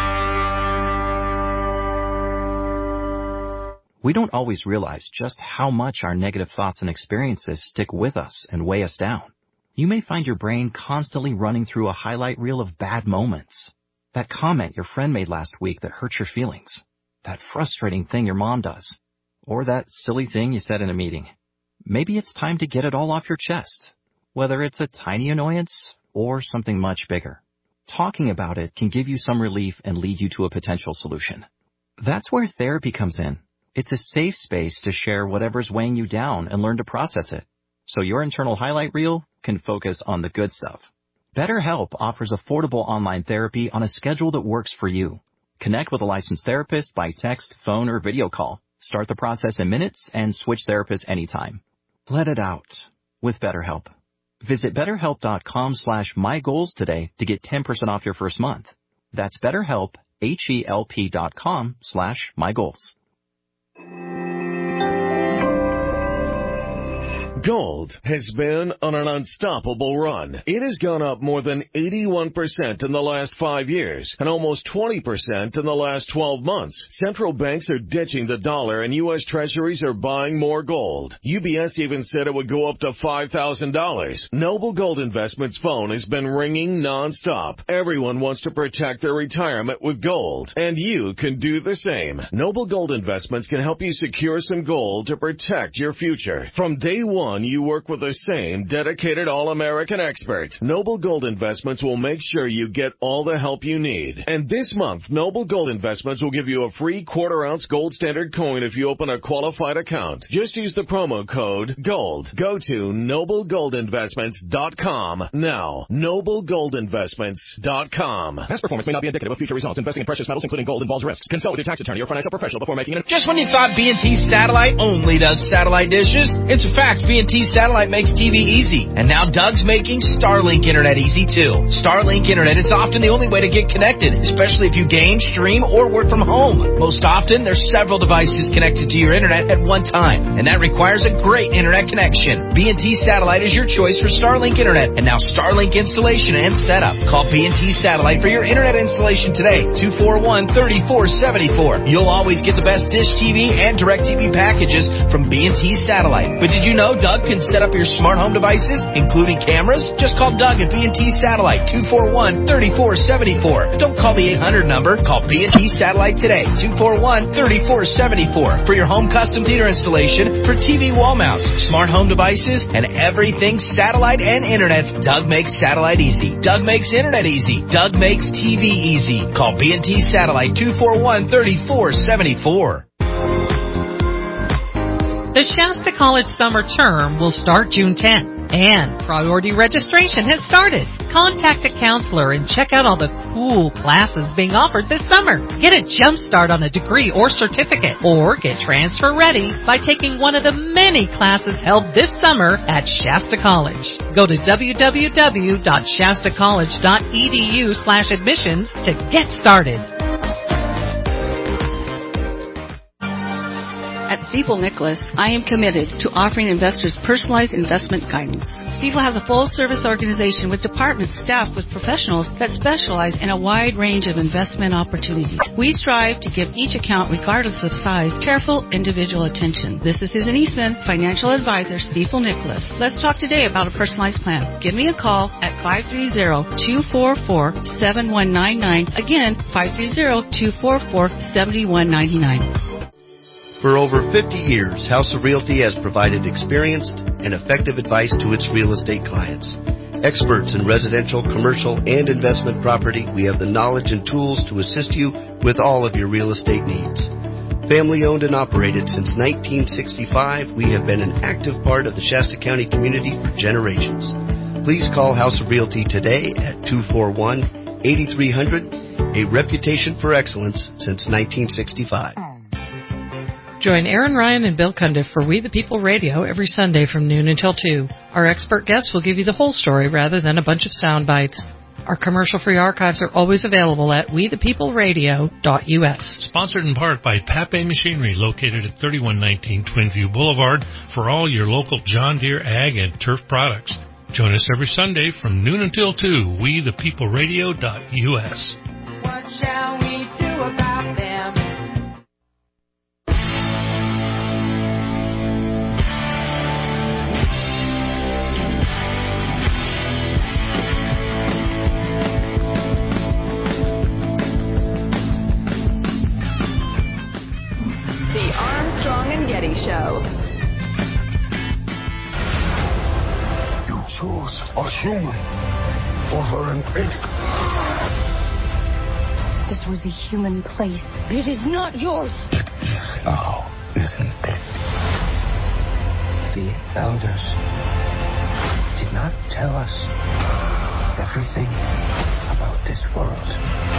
We don't always realize just how much our negative thoughts and experiences stick with us and weigh us down. You may find your brain constantly running through a highlight reel of bad moments. That comment your friend made last week that hurt your feelings. That frustrating thing your mom does. Or that silly thing you said in a meeting. Maybe it's time to get it all off your chest, whether it's a tiny annoyance or something much bigger. Talking about it can give you some relief and lead you to a potential solution. That's where therapy comes in. It's a safe space to share whatever's weighing you down and learn to process it, so your internal highlight reel can focus on the good stuff. BetterHelp offers affordable online therapy on a schedule that works for you. Connect with a licensed therapist by text, phone, or video call. Start the process in minutes and switch therapists anytime. Let it out with BetterHelp. Visit BetterHelp.com slash MyGoals today to get ten percent off your first month. That's BetterHelp, H-E-L-P dot com slash MyGoals. Gold has been on an unstoppable run. It has gone up more than eighty-one percent in the last five years and almost twenty percent in the last twelve months. Central banks are ditching the dollar and U S Treasuries are buying more gold. U B S even said it would go up to five thousand dollars. Noble Gold Investments' phone has been ringing nonstop. Everyone wants to protect their retirement with gold, and you can do the same. Noble Gold Investments can help you secure some gold to protect your future. From day one, you work with the same dedicated all-American expert. Noble Gold Investments will make sure you get all the help you need. And this month, Noble Gold Investments will give you a free quarter-ounce gold standard coin if you open a qualified account. Just use the promo code GOLD. Go to noble gold investments dot com now. noble gold investments dot com. Past performance may not be indicative of future results. Investing in precious metals, including gold, involves risks. Consult with your tax attorney or financial professional before making an... Just when you thought B and T Satellite only does satellite dishes, it's a fact B and T Satellite makes T V easy. And now Doug's making Starlink Internet easy too. Starlink Internet is often the only way to get connected, especially if you game, stream, or work from home. Most often, there's several devices connected to your internet at one time, and that requires a great internet connection. B and T Satellite is your choice for Starlink Internet, and now Starlink installation and setup. Call B and T Satellite for your internet installation today, two four one, three four seven four. You'll always get the best Dish T V and DirecTV packages from B and T Satellite. But did you know Doug can set up your smart home devices, including cameras? Just call Doug at B and T Satellite, two four one, three four seven four. Don't call the eight hundred number. Call B and T Satellite today, two four one, three four seven four, for your home custom theater installation, for T V wall mounts, smart home devices, and everything satellite and internet. Doug makes satellite easy. Doug makes internet easy. Doug makes T V easy. Call B and T Satellite, two four one, three four seven four. The Shasta College summer term will start June tenth, and priority registration has started. Contact a counselor and check out all the cool classes being offered this summer. Get a jump start on a degree or certificate, or get transfer ready by taking one of the many classes held this summer at Shasta College. Go to w w w dot shasta college dot e d u slash admissions to get started. At Stifel Nicholas, I am committed to offering investors personalized investment guidance. Stifel has a full-service organization with departments staffed with professionals that specialize in a wide range of investment opportunities. We strive to give each account, regardless of size, careful individual attention. This is Susan Eastman, financial advisor, Stifel Nicholas. Let's talk today about a personalized plan. Give me a call at five three zero, two four four, seven one nine nine. Again, five three zero, two four four, seven one nine nine. For over fifty years, House of Realty has provided experienced and effective advice to its real estate clients. Experts in residential, commercial, and investment property, we have the knowledge and tools to assist you with all of your real estate needs. Family owned and operated since nineteen sixty-five, we have been an active part of the Shasta County community for generations. Please call House of Realty today at two four one, eighty-three hundred, a reputation for excellence since nineteen sixty-five. Join Aaron Ryan and Bill Cundiff for We the People Radio every Sunday from noon until two. Our expert guests will give you the whole story rather than a bunch of sound bites. Our commercial-free archives are always available at we the people radio dot u s. Sponsored in part by Pape Machinery, located at thirty-one nineteen Twinview Boulevard, for all your local John Deere ag and turf products. Join us every Sunday from noon until two, we the people radio dot u s. What shall we do about them? The Armstrong and Getty Show. You choose a human over an ape. This was a human place. It is not yours. It is now, isn't it? The elders did not tell us everything about this world.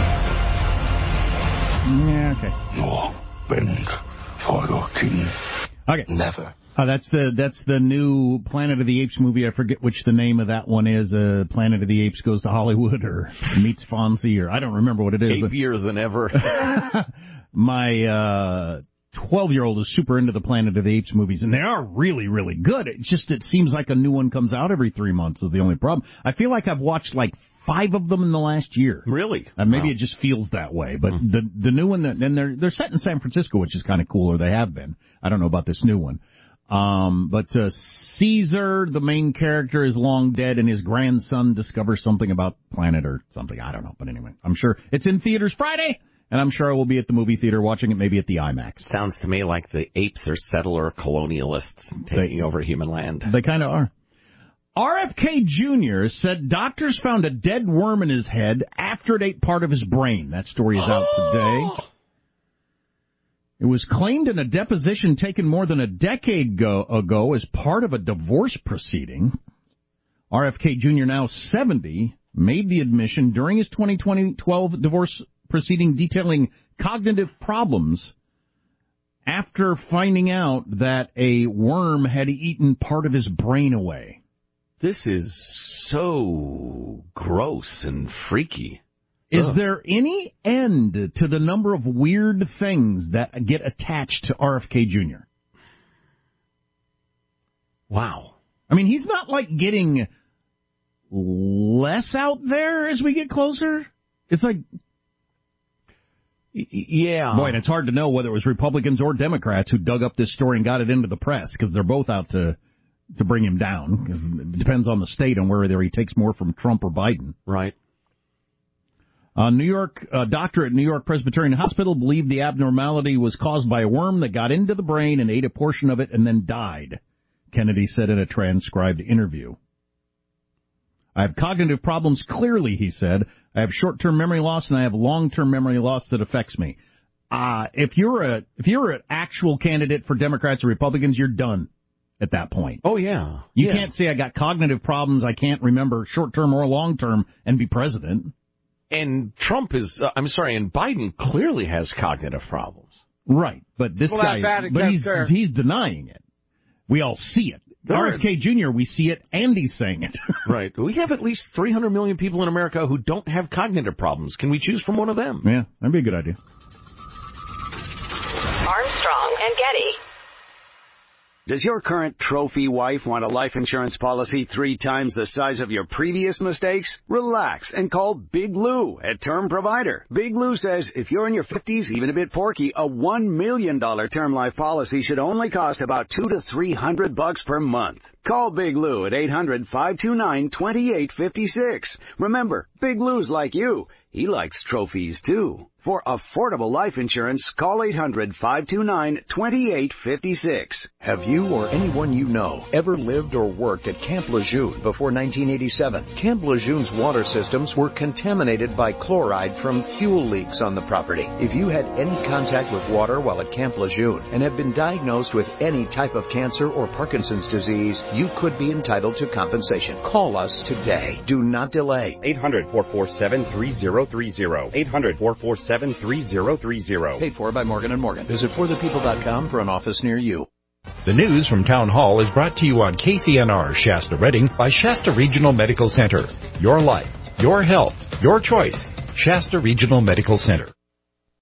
Yeah, okay. No bend for your king. Okay. Never. Uh, that's the that's the new Planet of the Apes movie. I forget which the name of that one is. Uh, Planet of the Apes Goes to Hollywood or Meets Fonzie, or I don't remember what it is. Apier than ever. My uh twelve-year-old is super into the Planet of the Apes movies, and they are really, really good. It just it seems like a new one comes out every three months is the only problem. I feel like I've watched like five of them in the last year. Really? Uh, maybe wow. it just feels that way. But mm. the the new one, that, and they're they're set in San Francisco, which is kind of cool, or they have been. I don't know about this new one. Um, but uh, Caesar, the main character, is long dead, and his grandson discovers something about planet or something. I don't know. But anyway, I'm sure it's in theaters Friday, and I'm sure I will be at the movie theater watching it, maybe at the IMAX. Sounds to me like the apes are settler colonialists taking they, over human land. They kind of are. R F K Junior said doctors found a dead worm in his head after it ate part of his brain. That story is out today. It was claimed in a deposition taken more than a decade go, ago as part of a divorce proceeding. R F K Junior, now seventy, made the admission during his twenty twelve divorce proceeding detailing cognitive problems after finding out that a worm had eaten part of his brain away. This is so gross and freaky. Is Ugh. there any end to the number of weird things that get attached to R F K Junior? Wow. I mean, he's not like getting less out there as we get closer. It's like, yeah. Boy, and it's hard to know whether it was Republicans or Democrats who dug up this story and got it into the press, because they're both out to to bring him down. Because it depends on the state on whether he takes more from Trump or Biden. Right. A New York uh, doctor at New York Presbyterian Hospital believed the abnormality was caused by a worm that got into the brain and ate a portion of it and then died, Kennedy said in a transcribed interview. I have cognitive problems, clearly, he said. I have short-term memory loss and I have long-term memory loss that affects me. Uh, if you're a if you're an actual candidate for Democrats or Republicans, you're done at that point. Oh, yeah. You yeah. can't say I got cognitive problems, I can't remember short-term or long-term, and be president. And Trump is, uh, I'm sorry, and Biden clearly has cognitive problems. Right, but this well, guy, but he's, he's denying it. We all see it. R F K Junior, we see it, and he's saying it. Right. We have at least three hundred million people in America who don't have cognitive problems. Can we choose from one of them? Yeah, that'd be a good idea. Armstrong and Getty. Does your current trophy wife want a life insurance policy three times the size of your previous mistakes? Relax and call Big Lou at Term Provider. Big Lou says if you're in your fifties, even a bit porky, a one million dollars term life policy should only cost about two to three hundred bucks per month. Call Big Lou at eight hundred, five two nine, two eight five six. Remember, Big Lou's like you. He likes trophies, too. For affordable life insurance, call eight hundred, five two nine, two eight five six. Have you or anyone you know ever lived or worked at Camp Lejeune before nineteen eighty-seven? Camp Lejeune's water systems were contaminated by chloride from fuel leaks on the property. If you had any contact with water while at Camp Lejeune and have been diagnosed with any type of cancer or Parkinson's disease, you could be entitled to compensation. Call us today. Do not delay. eight hundred, four four seven, three zero three zero. eight hundred, four four seven, three zero three zero. Paid for by Morgan and Morgan. Visit for the people dot com for an office near you. The news from Town Hall is brought to you on K C N R Shasta Redding by Shasta Regional Medical Center. Your life, your health, your choice. Shasta Regional Medical Center.